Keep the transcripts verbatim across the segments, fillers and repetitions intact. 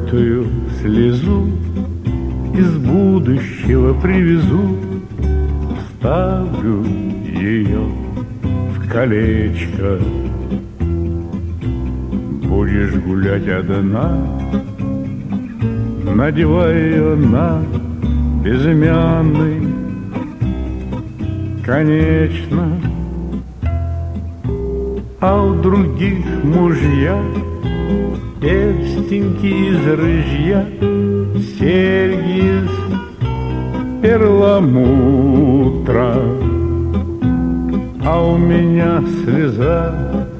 Пролитую слезу из будущего привезу, ставлю ее в колечко. Будешь гулять одна, надевай ее на безымянный, конечно. А у других мужья перстеньки из рыжья, серьги из перламутра. А у меня слеза,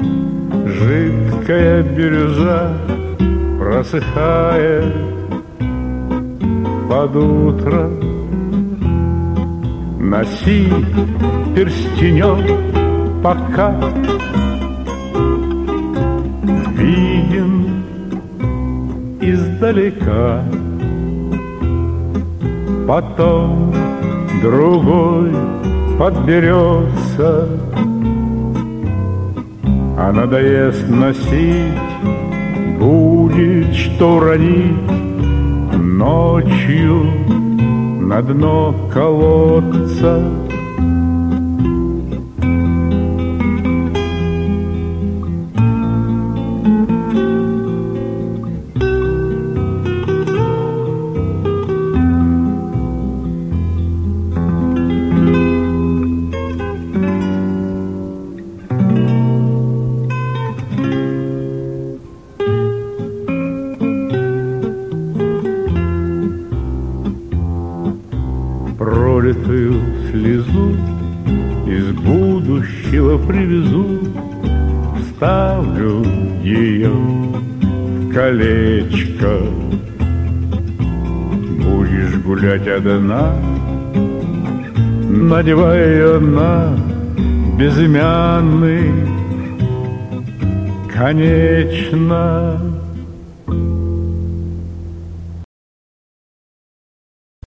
жидкая бирюза, просыхает под утро. Носи перстенек пока виден издалека, потом другой подберется, а надоест носить, будет что уронить ночью на дно колодца. Пролитую слезу из будущего привезу, ставлю ее в колечко. Будешь гулять одна, надевай ее на безымянный, конечно.